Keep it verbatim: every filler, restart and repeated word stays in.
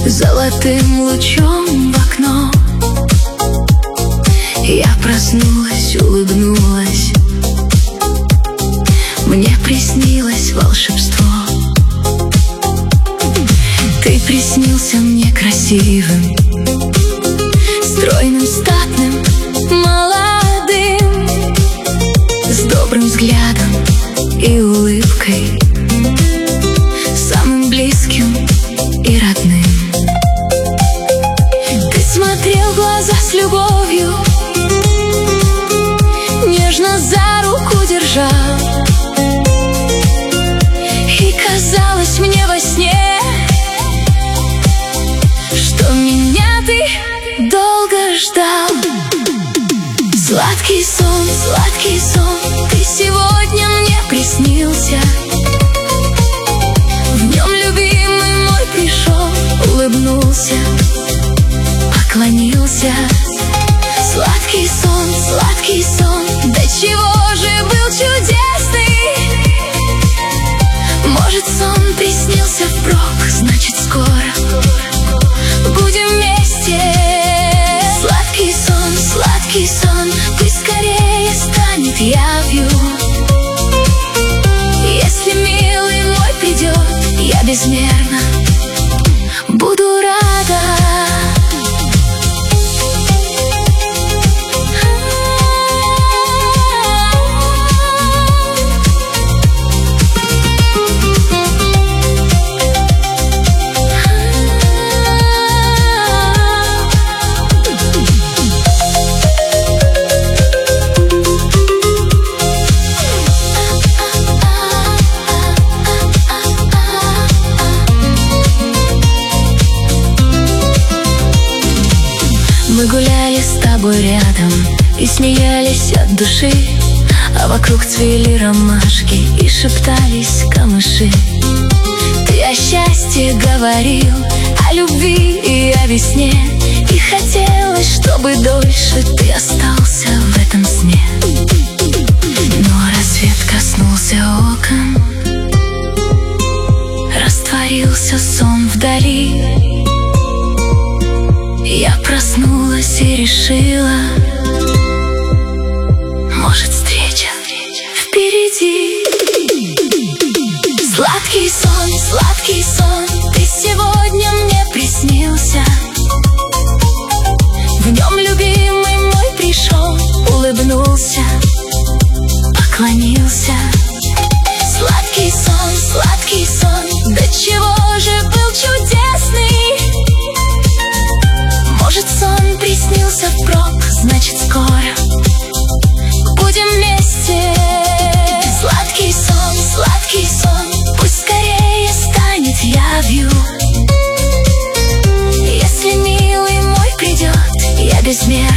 золотым лучом в окно. Я проснулась, улыбнулась, мне приснилось волшебство. Ты приснился мне красивым, стройным, статным, молодым, с добрым взглядом и улыбкой, самым близким и родным. Ты смотрел в глаза с любовью, нежно за руку держал, и казалось мне во сне, что меня ты долго ждал. Сладкий сон, сладкий сон, ты сегодня мне приснился. В нем любимый мой пришел, улыбнулся, поклонился. Сладкий сон, сладкий сон, до чего же был чудесный. Может, сон приснился впрок, значит, скоро будем вместе. Сладкий сон, сладкий сон, пусть скорее станет явью. Если милый мой придет, я безмерно буду рада. Мы гуляли с тобой рядом и смеялись от души, а вокруг цвели ромашки и шептались камыши. Ты о счастье говорил, о любви и о весне, и хотелось, чтобы дольше ты остался в этом сне. Но рассвет коснулся окон, растворился сон вдали. Я проснулась и решила, может, встреча впереди. Сладкий сон, сладкий сон, ты сегодня мне приснился. В нем любимый мой пришел, улыбнулся, поклонился. Сладкий сон, сладкий сон, до чего же был чудесный. Может, сон приснился впрок, значит, скоро будем вместе. Сладкий сон, сладкий сон, пусть скорее станет явью. Если милый мой придет, я безмерно